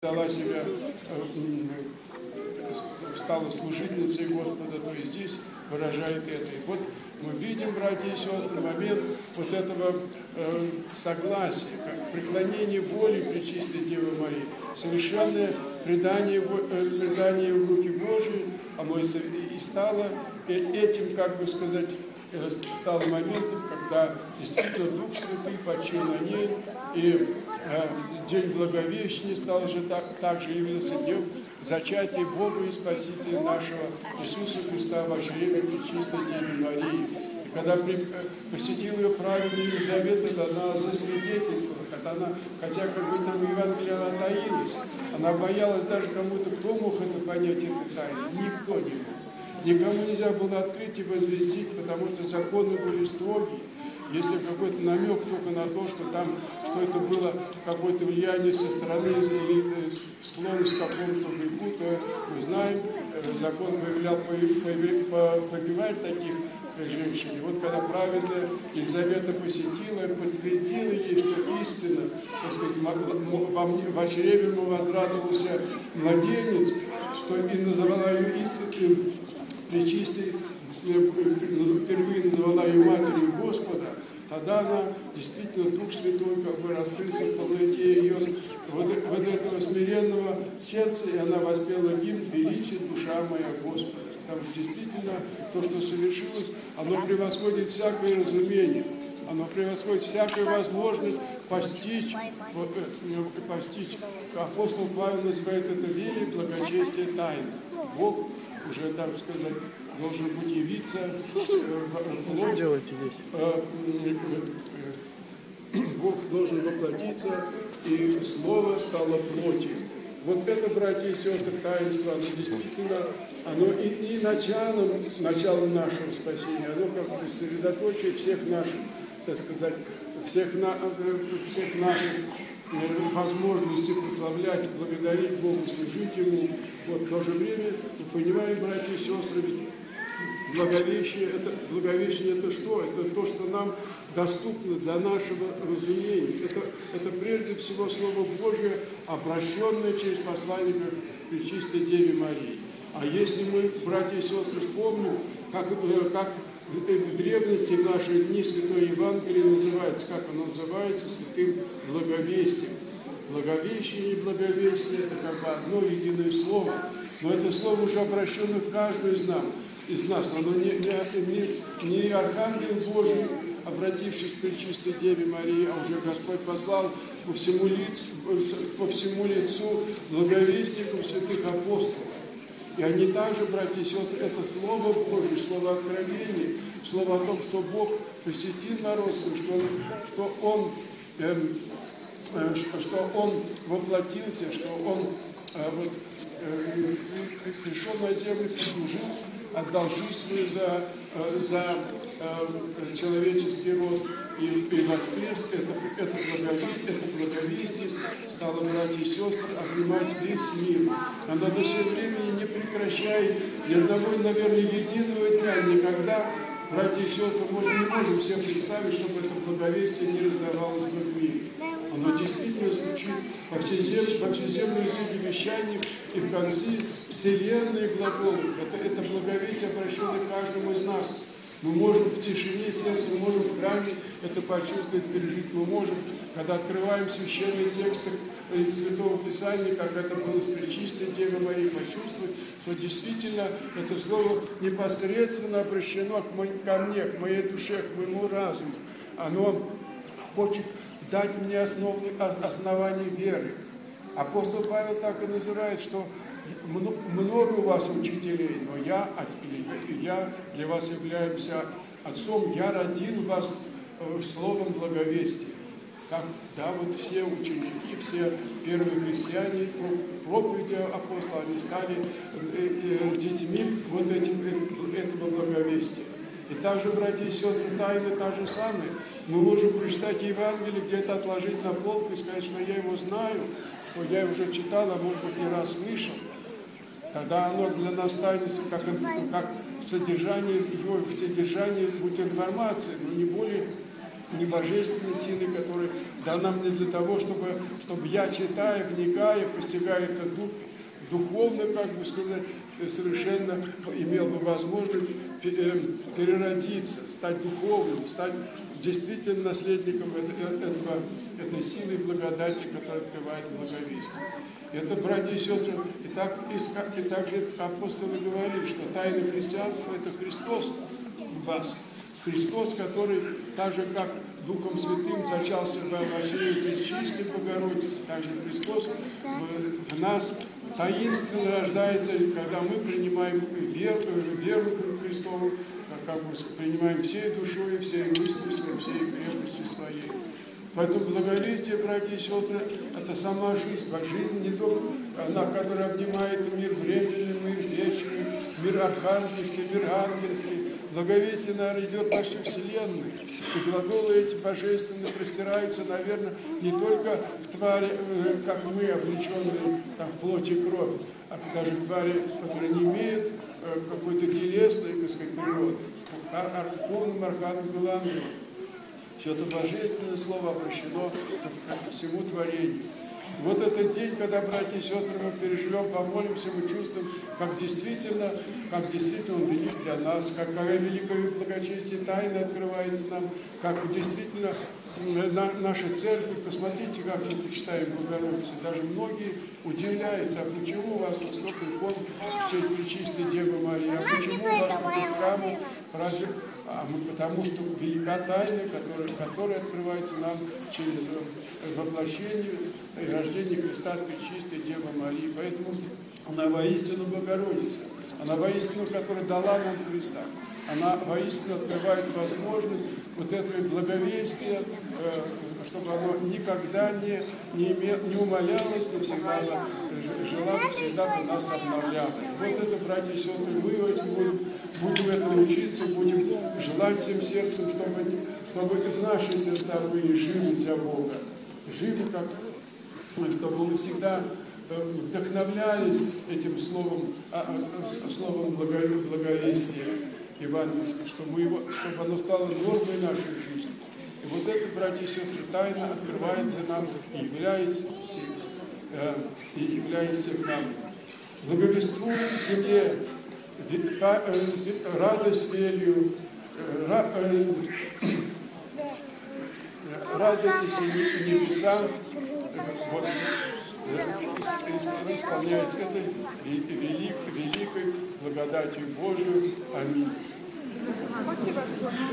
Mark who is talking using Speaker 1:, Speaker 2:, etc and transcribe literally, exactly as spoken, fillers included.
Speaker 1: дала себя, стала служительницей Господа, то и здесь выражает это. И вот мы видим, братья и сестры, момент вот этого э, согласия, как преклонение воли Пречистой Девы Марии, совершенное предание, э, предание в руки Божьей, оно и, и стало этим, как бы сказать, э, стало моментом, когда действительно Дух Святый почил на ней, и э, День Благовещения стал же так, также явился днем зачатия Бога и Спасителя нашего Иисуса Христа во чреве Пречистой Девы Марии. И когда при, посетил ее праведный Елизавета, она засвидетельствовала, хотя, она, хотя как бы там в Евангелии она таилась, она боялась даже кому-то, кто мог это понять, это тайно, никто не мог. Никому нельзя было открыть и возвестить, потому что законы были строгие. Если какой-то намек только на то, что там, что это было какое-то влияние со стороны или склонность к какому-то греху, то мы знаем, закон повелел побивать таких, сказать, женщин. И вот когда праведная Елизавета посетила, подтвердила ей, что истина, так сказать, во чреве ему возрадовался младенец, что и называла ее истинной, Пречистой, впервые называла ее матерью Господа, тогда она действительно Дух Святой как бы раскрылся в полноте ее вот, вот этого смиренного сердца, и она воспела гимн «Величие душа моя Господа». Потому что действительно то, что совершилось, оно превосходит всякое разумение, оно превосходит всякую возможность постичь, постичь. Апостол Павел называет это верой, благочестие тайны. Бог уже, так сказать, должен быть явиться
Speaker 2: Что делаете здесь?
Speaker 1: Бог должен воплотиться, и Слово стало плотью. Вот это, братья и сестры, таинство, оно действительно, оно и, и началом, началом нашего спасения, оно как бы сосредоточие всех наших, так сказать, всех, на, всех наших возможности прославлять, благодарить Богу, служить Ему. Вот в то же время мы понимаем, братья и сестры, ведь благовещение это, благовещение это что? Это то, что нам доступно для нашего разумения. Это, это прежде всего Слово Божье, обращенное через посланника Пречистой Деве Марии. А если мы, братья и сестры, вспомним, как, как в древности в наши дни Святое Евангелие называется, как оно называется, святым благовестием. Благовещение и благовестие – это как бы одно единое слово, но это слово уже обращено к каждому из нас. Из нас. Оно не, не, не, не Архангел Божий, обратившись к Пречистой Деве Марии, а уже Господь послал по всему лицу, по всему лицу благовестников святых апостолов. И они также, братья и сестры, это Слово Божие, Слово откровения, Слово о том, что Бог посетил народ, что Он, что он, эм, э, что он воплотился, что Он э, вот, э, пришел на землю, служил, отдал жизнь свою за, за э, человеческий род и, и воскрес. Это, это, благовестие, это благовестие стало, братья и сестры, обнимать весь мир. Оно до сего времени не прекращает ни одного, наверное, единого дня, никогда, братья и сестры, мы не можем всем представить, чтобы это благовестие не раздавалось в мире. Оно действительно звучит во всеземном языке вещаний, и в конце вселенной глаголы. Это, это благовестие, обращенное к каждому из нас. Мы можем в тишине сердца, мы можем в храме это почувствовать, пережить. Мы можем, когда открываем священные тексты Святого Писания, как это было с Пречистой Девой Марией, почувствовать, что действительно это слово непосредственно обращено ко мне, к моей душе, к моему разуму. Оно хочет дать мне основы, основания веры. Апостол Павел так и называет, что много у вас учителей, но я, я для вас являюсь отцом, я родил вас словом благовестия. Как, да, вот все ученики, все первые христиане, проповеди апостола, они стали детьми вот этим, этого благовестия. И также, братья и сестры, тайна та же самая. Мы можем прочитать Евангелие, где-то отложить на полку и сказать, что я его знаю, что я уже читал, а может быть не раз слышал. Тогда оно для нас станется как, как содержание, его содержание будет информация, но не более, не божественной силой, которая дана мне для того, чтобы, чтобы я, читая, вникая, постигая этот дух, духовно, как бы сказать, совершенно имел бы возможность переродиться, стать духовным, стать действительно наследником этого, этой силы и благодати, которая открывает благовестие. Это, братья и сестры, и, так, и, и также апостолы говорили, что тайна христианства – это Христос в вас. Христос, который, так же как Духом Святым зачался в обращении Пречистой Богородицы, также Христос в, в нас таинственно рождается, когда мы принимаем веру, веру Христову, как бы принимаем всей душой, всей мыслью, всей крепостью своей. Поэтому благовестие, братья и сестры, это сама жизнь. Жизнь не только она, которая обнимает мир временный, мир вечный, мир архангельский, мир ангельский. Благовестие, наверное, идет во всю вселенную. И глаголы эти божественные простираются, наверное, не только в твари, как мы, облеченные там, в плоть и кровь, а даже твари, которые не имеют какой-то телесной, так сказать, природы. Полным архангелом ангелом. Все это божественное слово обращено к всему творению. Вот этот день, когда, братья и сестры, мы переживем, помолимся, мы чувствуем, как действительно, как действительно Он велик для нас, как какая великая благочестие тайна открывается нам, как действительно на, наша церковь, посмотрите, как мы почитаем Богородицу. Даже многие удивляются, а почему у вас столько икон в честь Пречистой Девы Марии, а почему у вас столько храмов, разве... А мы, потому что велика тайна, которая, которая открывается нам через воплощение и рождение Христа от Пречистой Девы Марии. Поэтому она воистину Богородица, она воистину, которая дала нам Христа. Она воистину открывает возможность вот этого благовестия, чтобы оно никогда не, не, имел, не умалялось, но всегда она жила, всегда бы нас обновляла. Вот это, братья и сестры, мы этим будем, будем этому учиться, будем желать всем сердцем, чтобы, чтобы в наши сердца были живы для Бога. Живы, как, чтобы мы всегда вдохновлялись этим словом, словом благовестия евангельского, чтобы, мы его, чтобы оно стало нормой нашей жизни. И вот это, братья и сестры, тайна открывается нам и является, и является нам. Благовествуем земле радость велью, радуйтесь небесам, вот, исполняясь этой великой, великой благодатью Божию. Аминь.